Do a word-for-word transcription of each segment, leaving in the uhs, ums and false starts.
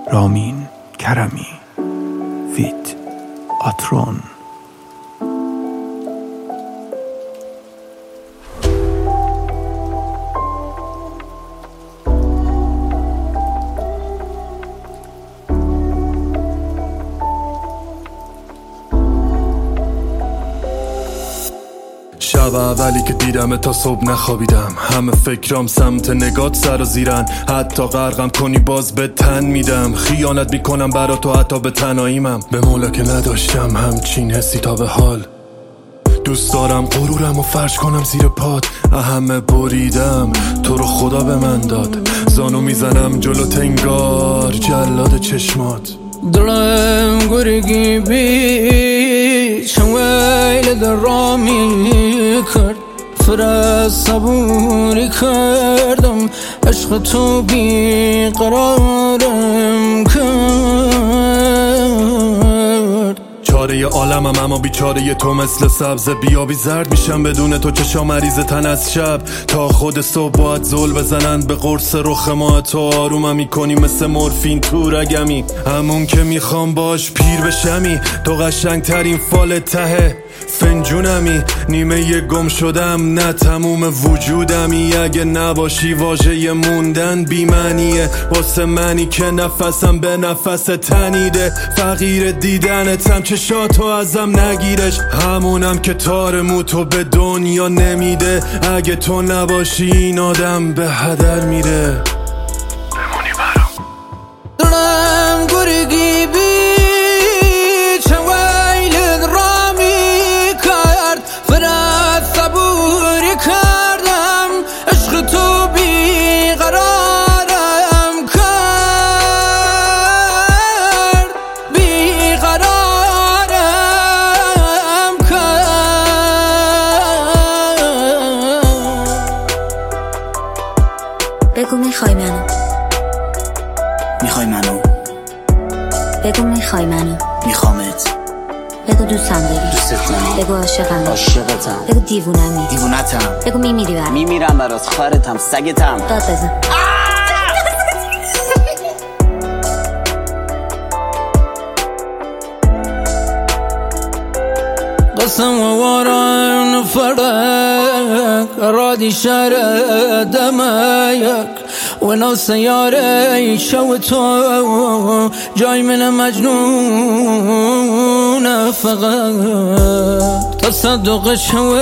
رامین کرمی فیت آترون. شب اولی که دیدم تا صبح نخوابیدم، همه فکرام سمت نگات سر و زیرن، حتی غرقم کنی باز به تن میدم، خیانت میکنم برا تو حتی به تنهاییمم. به مولا که نداشتم همچین حسی تا به حال، دوست دارم غرورم و فرش کنم زیر پات، همه بریدم تو رو خدا به من داد، زانو میزنم جلو تنگار جلاد چشمات. دلم گرگی بی شویل در رامی کرد، فرست صبوری کردم، عشق تو بی قرارم کرد. چاره عالمم اما بیچاره تو، مثل سبز بیابی زرد میشم بدون تو، چشام مریض تن از شب تا خود صبح باید زل بزنند به قرص رخ ما، تو آرومم میکنی مثل مورفین تو رگمی، همون که میخوام باش پیر بشمی، تو قشنگ ترین فال ته فنجونمی، نیمه یه گم شدم نه تموم وجودمی، اگه نباشی واژه موندن بیمعنیه واسه منی که نفسم به نفس تنیده، فقیر دیدنتم چشاتو ازم نگیرش، همونم که تار موتو به دنیا نمیده، اگه تو نباشی این آدم به هدر میره. بمونی برام دلم گرگی بی کردم، عشق تو بی قرارم کرد، بی قرارم کرد. بگو میخوای منو، میخوای منو، بگو میخوای منو، میخوامت، بگو دوستم داری، دوستت دارم، بگو عاشقم، عاشقتم، بگو دیوونمی، دیوونتم، بگو میمیری برام، میمیرم برات، خارتم، سگتم، داد بزن. قسم وارن فرق رادي شارع دمايك ونو سيارة شوتو جاي من مجنون فقط تصدق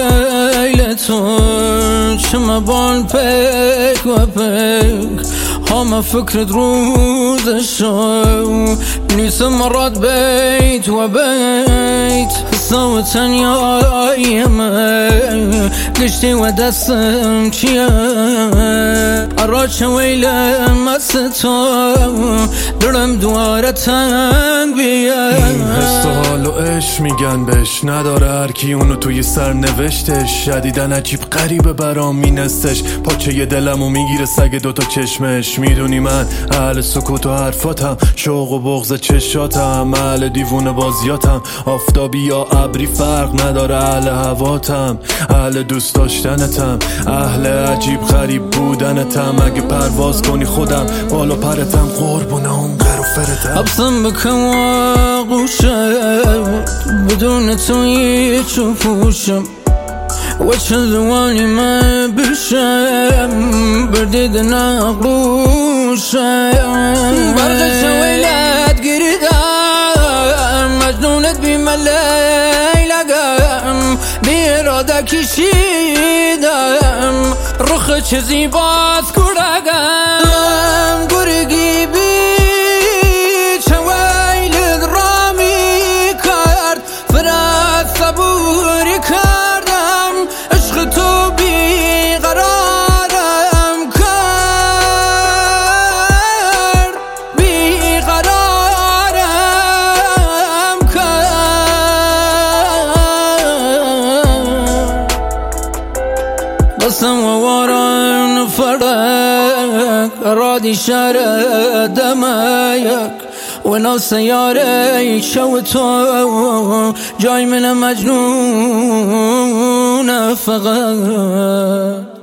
شويلتون شما بان بيك وبيك هما فكرة روز الشو نيسا مرات بيت وبيت صوتا يا يمي قشتي ودسم چيه اراد شويلة مستو درم دواره تنگ بیه. این حس و حال و عشق میگن بهش، نداره هرکی اونو توی سر نوشتش، شدیدن عجیب غریبه برام مینستش، پاچه ی دلمو میگیره سگ دوتا چشمش، میدونی من اهل سکوت و حرفاتم، شوق و بغض چشاتم، اهل دیوونه بازیاتم، آفتابی یا ابری فرق نداره، اهل هواتم، اهل دوست داشتنتم، اهل عجیب غریب بودنتم، اگه پرواز کنی خودم بالا پرتم، قربونه اون قروفرتم. ابسم بکن آغوشم بدون تو یچو پوشم و چه زوانی من بشم بردید نقوشم، برق شویلت گریدم مجنونت بی ملیلگم، بی اراده کشیدم رخ چه زیباست کرگم. گرگی بی چویلت رامی کرد، فرست صبوری کردم، عشق تو بی قرارم کرد، بی قرارم کرد. قسم وارن فرق رادي شارع دمايك ونو سيارة شوتو جاي من مجنون فقط